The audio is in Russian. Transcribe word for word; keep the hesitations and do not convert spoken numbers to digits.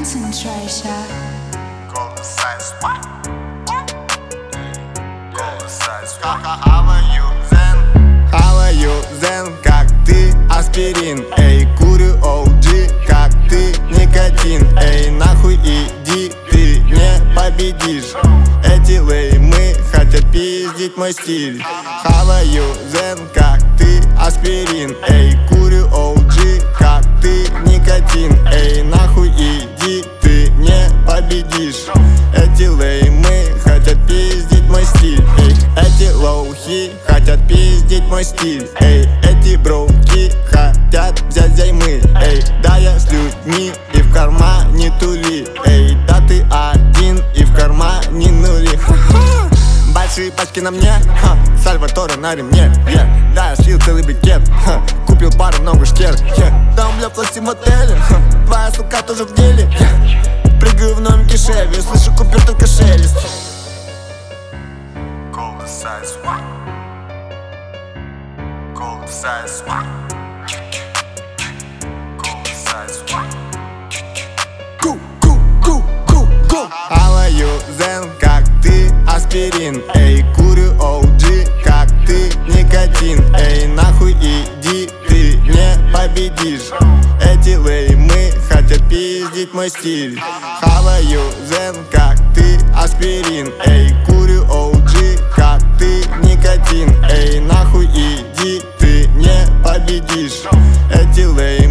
concentration. Golden size. Golden size. How are you then? How are you then? Как ты, аспирин? Эй, курю оу джи, как ты, никотин? Эй, нахуй иди, ты не победишь. Эти леймы хотят пиздить мой стиль. How are you then? Как ты, аспирин? Эй, курю оу джи, как ты, никотин? Эй, нахуй иди, ты не победишь. Эти леймы хотят пиздить мой стиль. Эй, эти лоухи хотят пиздить мой стиль. Эй, эти броуки хотят взять займы. Эй, да я с людьми и в кармане тули. Эй, да ты один и в кармане нули. Большие пачки на мне, ха, Сальваторе на ремне, yeah. Да, я слил целый брикет, ха, купил пару новых штер, yeah. Да, бля, платим в отеле, ха, твоя сука тоже в деле, yeah. Прыгаю в новенький Шеви, слышу купил только шелест. Golden size. Golden size. Golden size. Ку, ку, ку, ку, ку. How are you then? Как ты, аспирин? Эй, курю оу джи, как ты, никотин? Эй, нахуй иди, ты не победишь. Эти леймы хотят пиздить мой стиль. How are you then? Как ты, аспирин? Эй, курю оу джи, как ты, никотин? Эй, нахуй иди, ты не победишь. Эти леймы